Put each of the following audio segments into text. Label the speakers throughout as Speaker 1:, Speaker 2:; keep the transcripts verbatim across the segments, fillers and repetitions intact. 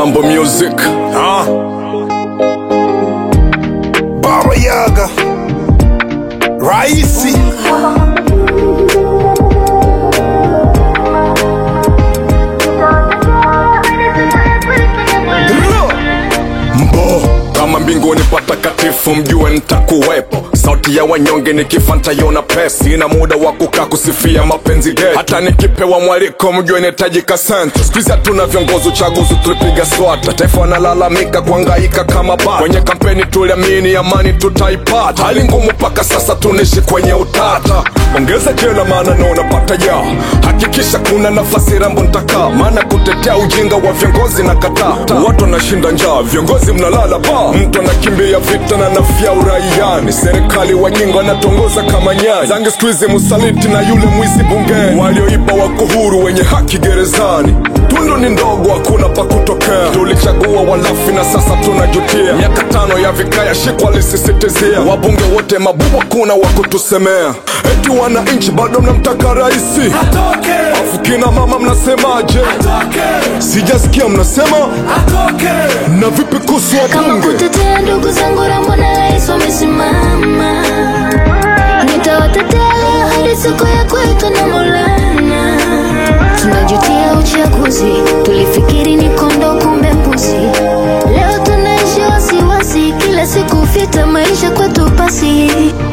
Speaker 1: Mambo Music.
Speaker 2: Ah. Baba Yaga. Raisi.
Speaker 1: Mbo kama mbinguni patakatifu mjue nitakuwepo. Sauti ya wanyonge nikifanta yona pesi. Ina muda wa kukaa kusifia mapenzi geti. Hata nikipewa mwaliko mjue nitajika sente. Squeeze hatuna viongozi uchaguzi tulipiga swata. Taifa wanalalamika kuhangaika kama bata. Kwenye kampeni tuliamini amani tutaipata. Hali ngumu paka sasa tunishi kwenye utata. Ongeza jela maana naona pata ya. Hakikisha kuna nafasi rambo nitaka. Maana kutetea ujinga wa viongozi na kata. Watu wanashinda njaa, viongozi mnalala ba. Mtu anakimbia vita na nafia uraiani. Serikali wajinga wanatongoza kama nyani. Zange squeeze musaliti na yule mwizi bungeni. Walioiba wako huru wenye haki gerezani. Tundu ni ndogo hakuna pa kutokea. Tulichagua walafi na sasa tunajutia. Miaka tano ya vikaya shikwa lisisitizia. Wabunge wote mabubu kuna wakutusemea. Eti wana inchi bado mnamtaka raisi atoke. Afu kina mama mnasemaje? Atoke. Sijasikia mnasema atoke. Na vipi kuhusu wabunge?
Speaker 3: Kama kutetea ndugu zangu Rambo na rais wamesimama, nitawatetea leo hadi siku ya kwetu na Maulana. Tunajutia uchaguzi, tulifikiri ni kondo kumbe mbuzi. Leo tunaishi wasiwasi, kila siku vita maisha kwetu pasi.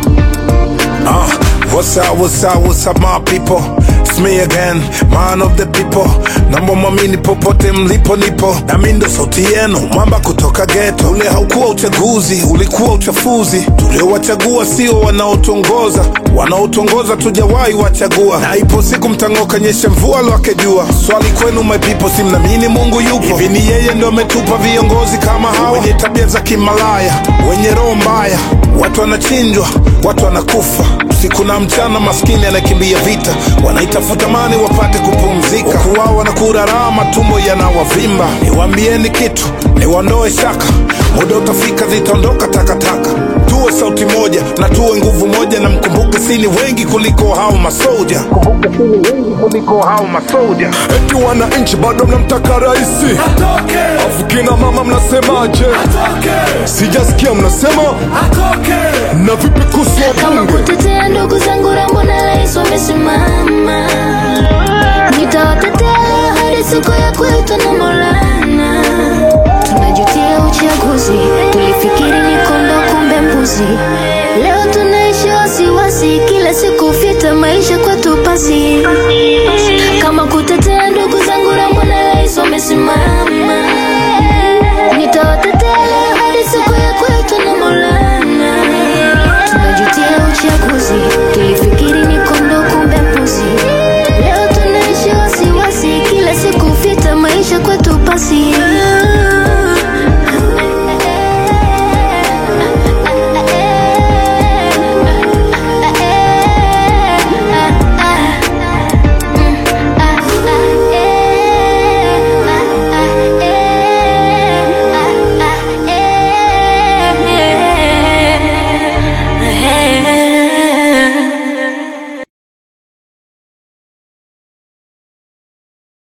Speaker 2: Ah, what's up, what's up, what's up my people? It's me again, man of the people. Namba mamini popote mlipo nipo. Na mindo sauti yenu, mwamba kutoka ghetto. Ule haukuwa uchaguzi, ulikuwa uchafuzi. Tuliowachagua sio wanaotongoza. Wanaotongoza tujawahi wachagua. Na ipo siku mtangoka nyesha mvua lwake jua. Swali kwenu my people, si mnaamini Mungu yupo? Hivi ni yeye ndo ametupa viongozi kama hawa wenye tabia za kimalaya, wenye roho mbaya. Watu wanachinjwa, watu wanakufa usiku na mchana, maskini anakimbia vita. Wanaitafuta mani wapate kupumzika, huku wao wanakurara matumbo yanawavimba. Niwaambieni kitu, niwaondoe shaka, muda utafika zitaondoka takataka. Tuwe sauti moja na tuwe nguvu moja, na mkumbuke sini wengi kuliko hao masoja. Kumbuke sini wengi kuliko hao masoja.
Speaker 1: Eti wana inchi bado mnamtaka raisi atoke. Afu kina mama mnasemaje? Atoke. Sijasikia mnasema atoke. Na vipi kuhusu wabunge?
Speaker 3: Kama kutetea ndugu zangu Rambo na rais wamesimama, nitawatetea leo hadi siku ya kwetu na Maulana. Tunajutia uchaguzi, tulifikiri ni kondo kumbe mbuzi. Leo tunaishi wasiwasi, kila siku vita maisha kwetu pasi. Kama kutetea ndugu zangu Rambo na rais wamesimama,